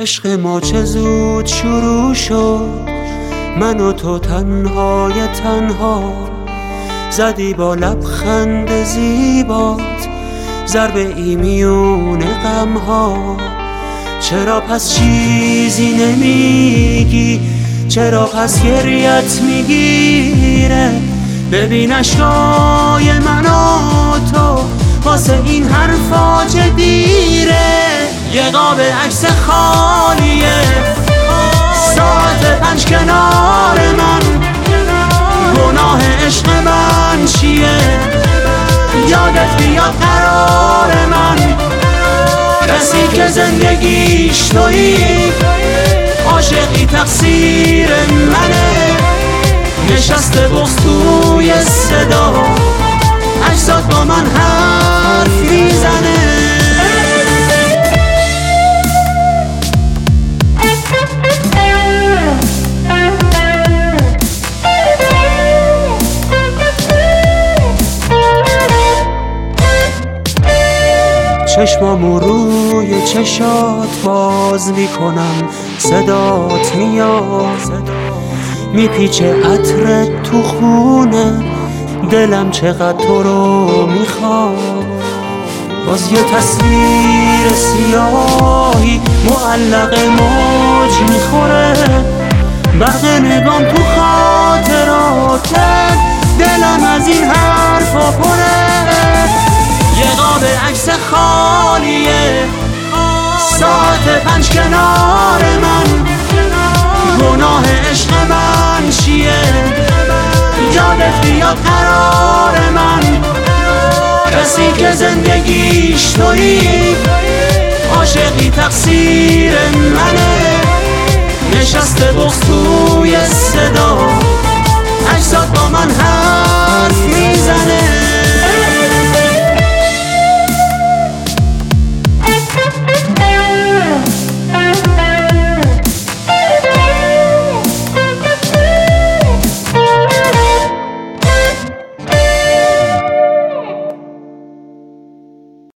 عشق ما چه زود شروع شد، من و تو تنهای تنها، زدی با لبخند زیبات ضربه ای میون غمها. چرا پس چیزی نمیگی؟ چرا پس گریت میگیره؟ ببین اشکای من و تو واسه این حرفا چه دیره. یه قاب عکس خالیه، ساعت 5 کنار من، گناه عشق من چیه؟ یادت بیاد قرار من، کسی که زندگیش تویی، عاشقی تقصیر منه. نشسته بغض توی صدا، اجزات با من حرف میزنه. چشمامو روی چشات باز میکنم، صدات میاد، میپیچه عطرت تو خونه، دلم چقدر تو رو میخواد. باز یه تصویر سیاهی معلق موج میخوره، برق نگام تو خاطراتت، دلم از این حرفا پره. یه قاب عکس خالیه، ساعت 5 کنار من، گناه عشق من چیه؟ یادت بیاد قرار من، کسی که زندگیش تویی، عاشقی تقصیر منه. نشسته بغض توی صدا،